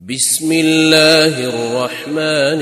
بسم الله الرحمن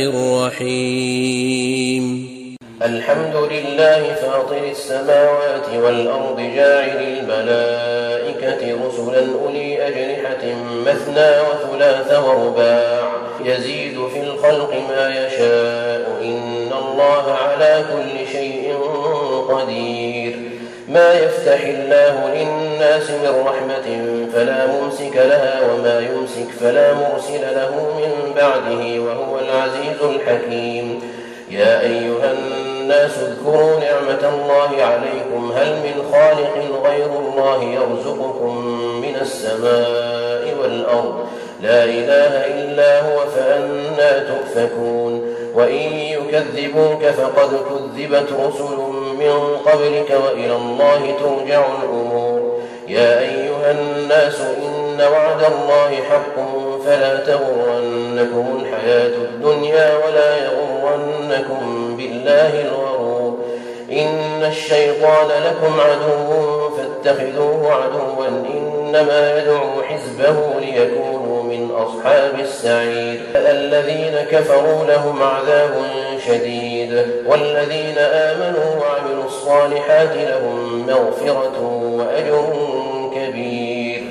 الرحيم. الحمد لله فاطر السماوات والأرض جاعل الملائكة رسلا أولي أجنحة مثنى وثلاث ورباع يزيد في الخلق ما يشاء إن الله على كل شيء قدير. ما يفتح الله للناس من رحمة فلا ممسك لها وما يمسك فلا مرسل له من بعده وهو العزيز الحكيم. يا أيها الناس اذكروا نعمة الله عليكم هل من خالق غير الله يرزقكم من السماء والأرض لا إله إلا هو فأنى تؤفكون. وإن يكذبوك فقد كذبت رسل من قبلك وإلى الله ترجع الأمور. يا أيها الناس إن وعد الله حق فلا تغرنكم الحياة الدنيا ولا يغرنكم بالله الغرور. إن الشيطان لكم عدو فاتخذوه عدوا إنما يدعو حزبه ليكونوا من أصحاب السعير. الذين كفروا لهم عذاب شديد والذين آمنوا وعملوا الصالحات لهم مغفرة وأجر كبير.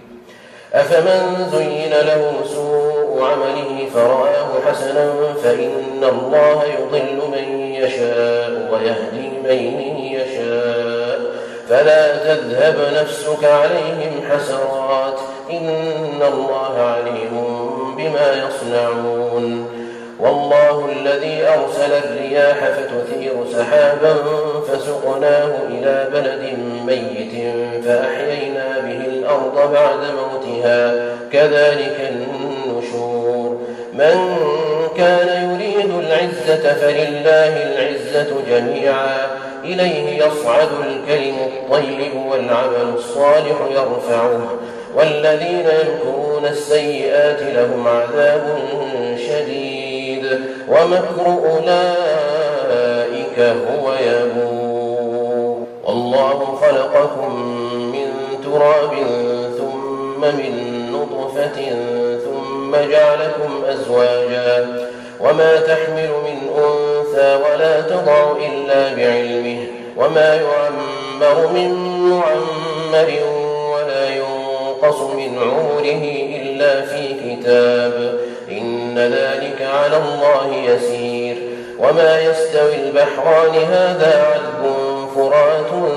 أفمن زين له سوء عمله فرآه حسنا فإن الله يضل من يشاء ويهدي من يشاء فلا تذهب نفسك عليهم حسرات إن الله عليم بما يصنعون. والله الذي أرسل الرياح فتثير سحابا فسقناه إلى بلد ميت فأحيينا به الأرض بعد موتها كذلك النشور. من كان يريد العزة فلله العزة جميعا إليه يصعد الكلم الطيب والعمل الصالح يرفعه والذين يمكرون السيئات لهم عذاب شديد ومكر أولئك هو يبور. والله خلقكم من تراب ثم من نطفة ثم جعلكم أزواجا وما تحمل من أنثى ولا تضع إلا بعلمه وما يعمر من معمر ولا ينقص من عمره إلا في كتاب إن ذلك على الله يسير. وما يستوي البحران هذا عذب فرات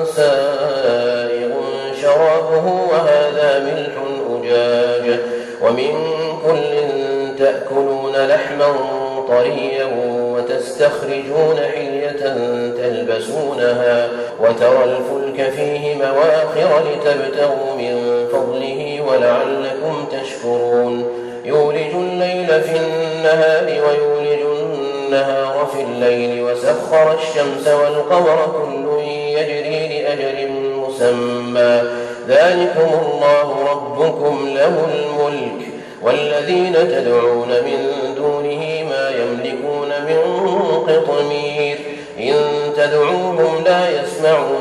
سائغ شرابه وهذا ملح أجاج ومن كل تأكلون لحما طريا وتستخرجون حلية تلبسونها وترى الفلك فيه مواخر لتبتغوا من فضله ولعلكم تشكرون. يولج الليل في النهار ويولج النهار في الليل وسخر الشمس والقمر كل يجري لأجل مسمى ذلكم الله ربكم له الملك والذين تدعون من دونه ما يملكون من قطمير. إن تدعوهم لا يسمعوا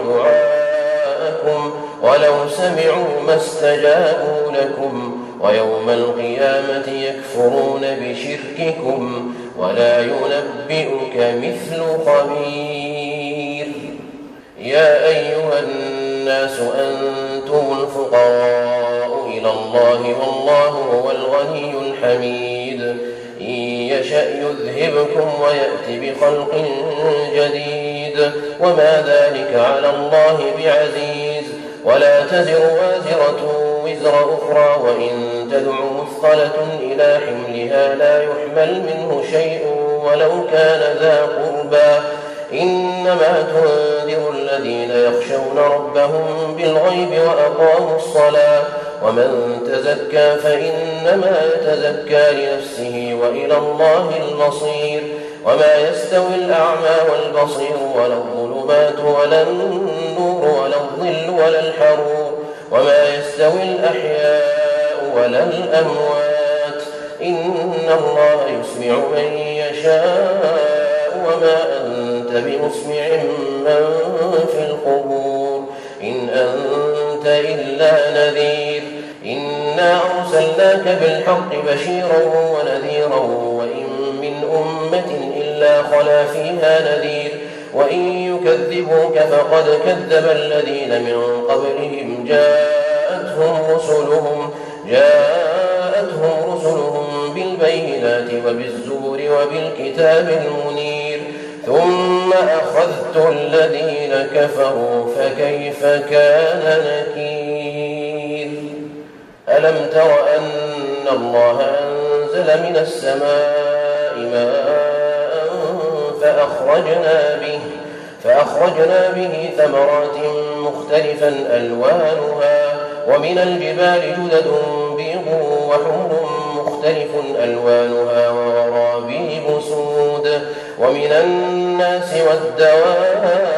دعاءكم ولو سمعوا ما استجابوا لكم ويوم القيامة يكفرون بشرككم ولا ينبئك مثل خبير. يا أيها الناس أنتم الفقراء إلى الله والله هو الغني الحميد. إن يشأ يذهبكم ويأتي بخلق جديد وما ذلك على الله بعزيز. ولا تزر وازرة وزر أخرى وإن تدع مثقلة إلى حملها لا يحمل منه شيء ولو كان ذا قربى إنما تنذر الذين يخشون ربهم بالغيب وأقاموا الصلاة ومن تزكى فإنما يتزكى لنفسه وإلى الله المصير. وما يستوي الأعمى والبصير ولا الظلمات ولا النور ولا الظل ولا الحرور وما يستوي الأحياء ولا الأموات إن الله يسمع من يشاء وما أنت بمسمع من في القبور إن أنت إلا نذير. إن إنا أرسلناك بالحق بشيرا ونذيرا وإن من أمة إلا خلا فيها نذير وإن يكذبوك فقد كذب الذين من قبلهم جاءتهم رسلهم بالبينات وبالزبر وبالكتاب المنير ثم أخذت الذين كفروا فكيف كان نكير ألم تر أن الله أنزل من السماء ماء فأخرجنا به ثمرات مختلفا ألوانها ومن الجبال جدد بيض وحمر مختلف ألوانها وغرابيب سود ومن الناس والدواب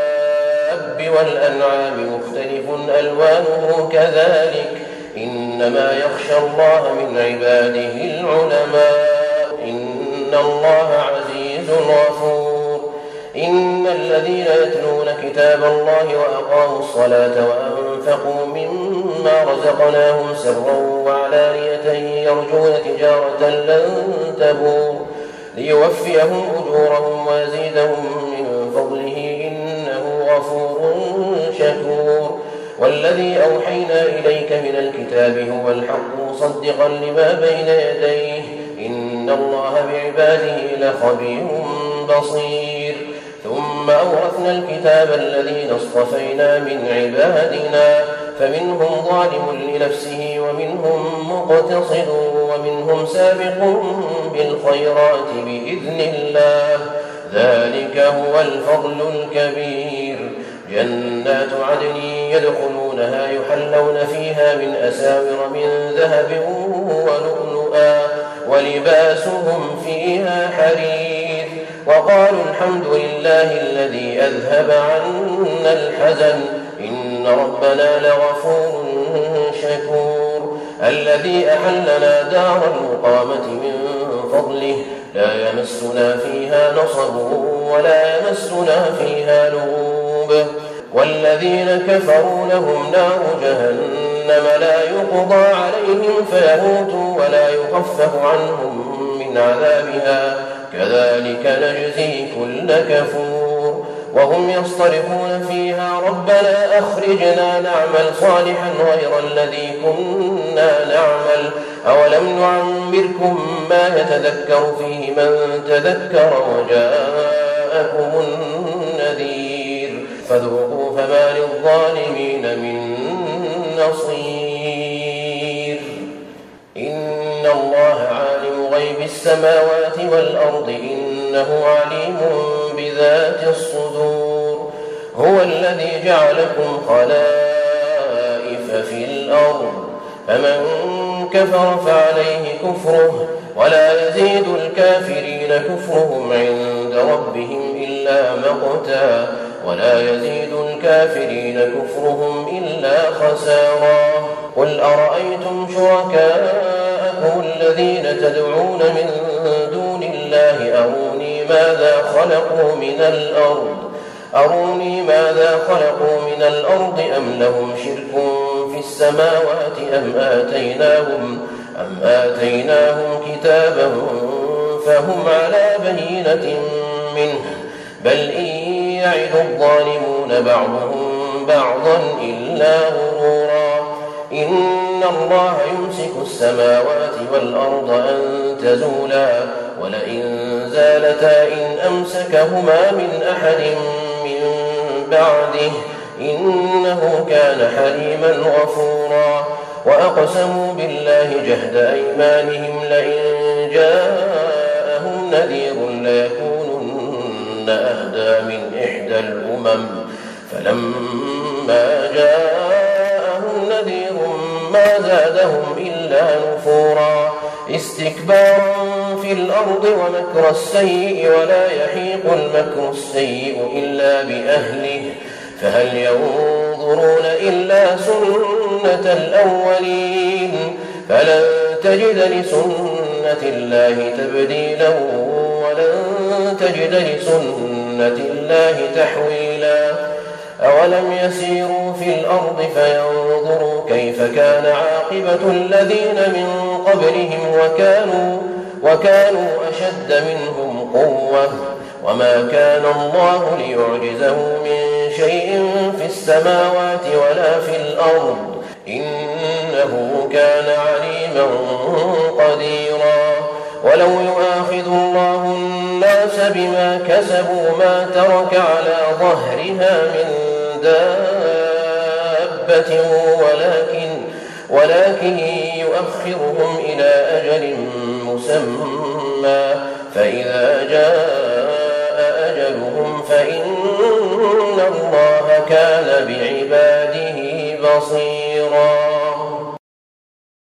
والأنعام مختلف ألوانه كذلك إنما يخشى الله من عباده العلماء إن الله عزيز غفور إن الذين يتلون كتاب الله وأقاموا الصلاة وأنفقوا مما رزقناهم سرا وعلانية يرجون تجارة لن تبور ليوفيهم أجورهم ويزيدهم من فضله إنه غفور شكور والذي أوحينا إليك من الكتاب هو الحق مصدقا لما بين يديه إن الله بعباده لخبير بصير ثم أورثنا الكتاب الذين اصطفينا من عبادنا فمنهم ظالم لنفسه ومنهم مقتصد ومنهم سابق بالخيرات بإذن الله ذلك هو الفضل الكبير جنات عدن يدخلونها يحلون فيها من أساور من ذهب ولؤلؤا ولباسهم فيها حرير وقالوا الحمد لله الذي أذهب عنا الحزن إن ربنا لغفور شكور الذي أحلنا دار المقامة من فضله لا يمسنا فيها نصب ولا يمسنا فيها لغوب والذين كفروا لهم نار جهنم لا يقضى عليهم فيموتوا ولا يخفف عنهم من عذابها كذلك نجزي كل كفور وهم يصطرخون فيها ربنا أخرجنا نعمل صالحا غير الذي كنا نعمل أولم نعمركم ما يتذكر فيه من تذكر وجاءكم النذير فذوقوا فما للظالمين من نصير إن الله عالم غيب السماوات والأرض إنه عليم بذات الصدور هو الذي جعلكم خلائف في الأرض فمن كفر فعليه كفره ولا يزيد الكافرين كفرهم عند ربهم إلا مقتا ولا يزيد الكافرين كفرهم إلا خسارا قل أرأيتم شركاءكم الذين تدعون من دون الله أروني ماذا خلقوا من الأرض أم لهم شرك في السماوات أم آتيناهم كتابا فهم على بينة منه بل إن يعد الظالمون بعضهم بعضا إلا غرورا إن الله يمسك السماوات والأرض أن تزولا ولئن زالتا إن أمسكهما من أحد من بعده إنه كان حليما غفورا وأقسموا بالله جهد أيمانهم لئن جاءهم نذير ليكونن أهدى من إحدى الأمم فلما جاءهم نذير ما زادهم إلا نفورا استكبارا في الأرض ومكر السيء ولا يحيق المكر السيء إلا بأهله فهل ينظرون إلا سنة الأولين فلن تجد لسنة الله تبديلا ولن تجد لسنة الله تحويلا أولم يسيروا في الأرض فينظروا كيف كان عاقبة الذين من قبلهم وكانوا أشد منهم قوة وما كان الله ليعجزه من شيء في السماوات ولا في الأرض إنه كان عليما قديرا ولو يؤاخذ الله الناس بما كسبوا ما ترك على ظهرها من دابة ولكن يؤخرهم إلى أجل مسمى فإذا جاء أجلهم فإن الله كان بعباده بصيرا.